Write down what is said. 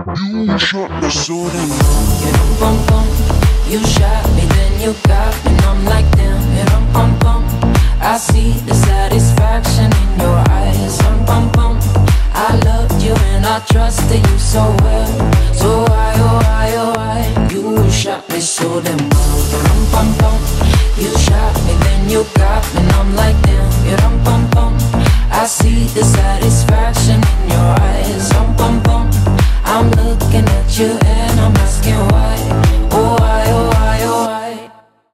You shot me so damn. You dum bum bum. You shot me, then you got me, and I'm like damn. You dum bum bum. I see the satisfaction in your eyes. Dum bum bum. I loved you and I trusted you so well. So why, oh why, oh why? You shot me so damn well. You dum bum bum. You shot me, then you got me, and I'm like damn. You dum bum bum. I see the satisfaction